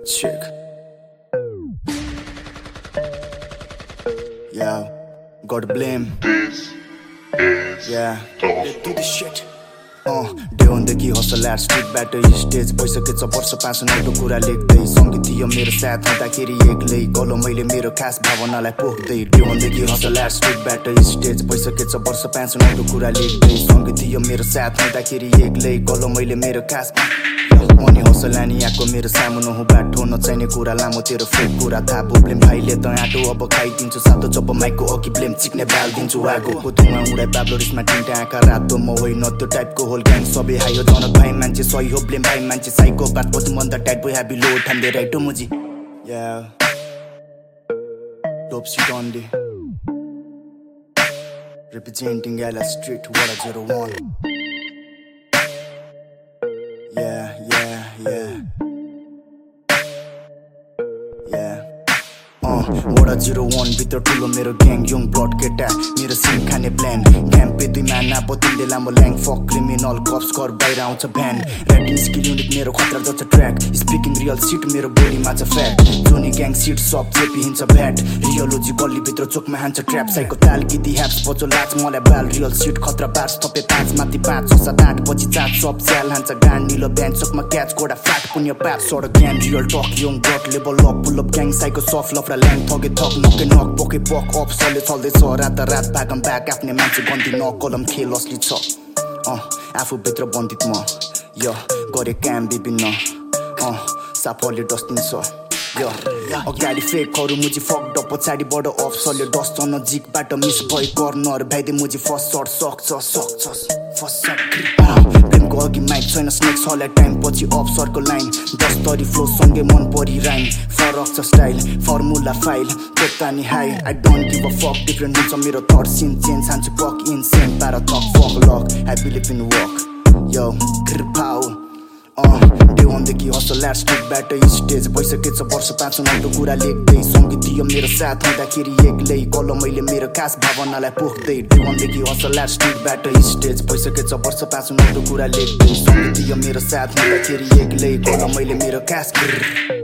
Check. Yeah, gotta blame. Yeah, let's do this shit. Day on the key hustle at street battle stage भइसकेछ वर्ष pass नौटो कुरा लेख्दै संगीत थियो मेरो साथ हुँदाखेरि एक्लै गलो मैले मेरो खास भावनालाई पोख्दै Day on the key hustle at street battle stage भइसकेछ वर्ष पास नौटो कुरा लेख्दै संगीत थियो मेरो साथ हुँदाखेरि एक्लै गलो मैले मेरो खास मनी हसल अनि आको मेरो सामुनो हो बाटो नचाहिने कुरा लामो तेरो फेक कुरा थाहा ब्लेम भाइले त आटो अब खाइदिन्छु सातो जब माइकको अघि ब्लेम चिक्ने बाल्दिन्छु आगोको धुवा उडाइ बाब्लो रिसमा तिनटा आँखा रातो म होइन त्यो टाइपको होल ग्याङ सबै हायो जनक भाइ मान्छे सही हो ब्लेम भाइ मान्छे साइको बात पछि मन त टाइप हेभी लो ठान्दै राइटो मुजी Dope shit on the representing LA Street 101 Wada 01 भित्र ठुलो मेरो ग्याङ यङ ब्लड केटा मेरो सिम खाने प्लान क्याम्पे दुई माना पतिले लामो ल्याङ फक क्रिमिनल कप्स घर बाहिर आउँछ भ्यान राइटिङ स्किल युनिक मेरो खतरा जस्तो ट्र्याक स्पिकिङ रियल सिट मेरो बोडीमा छ फ्याट जोनी ग्याङ सिट सब चेपी हिन्छ भ्याट रियलोजी गल्ली भित्र चोकमा हान्छ ट्र्याप साइको ताल गिदी ह्याप्स बचो लाच मलाई बाल रियल सिट खतरा बार्स थपे 5 माथि 5 6 7 8 पछि 4 सब स्याल हान्छ गान निलो ब्यान्ड चोकमा क्याच कोडा फ्याट पुन्य प्याप सडक gang real talk young blood level up pull up gang psycho soft लफ र ल्याङ थगे थक नके नक पोके पक अप सले चल्दैछ रात भागम ब्याक आफ्नै मान्छे गन्ती नकलम खेल असली छ आफू भित्र बन्दित म गरे काम विभिन्न साफले डस्टिन्छ अगाडि फेकहरू मुजी फक्ड अप पछाडिबाट अफसरले डस्ट नजिकबाट मिस भए कर्नर भाइदे मुजी फर्स्ट सर्ट सक्छ प्रेमको अघि माइक छैन स्नेक छलाई टाइम पछि अफसरको लाइन दस्तरी फ्लो सँगै मन परि राइन फरक छ स्टाइल फर्मुला फाइल चेतानी high I don't give a fuck different हुन्छ मेरो थट सिन चेन्ज हान्छु पक इन सेम पारा थक fuck luck I believe in work यो कृपाउ Day on the key hustle at street battle stage भइसकेछ वर्ष पाँच नौटो कुरा लेख्दै संगीत थियो मेरो साथ हुँदाखेरि एक्लै गलो मैले मेरो खास भावनालाई पोख्दै Day on the key hustle at street battle stage भइसकेछ वर्ष पाँच नौटो कुरा लेख्दै संगीत थियो मेरो साथ हुँदाखेरि एक्लै गलो मैले मेरो खास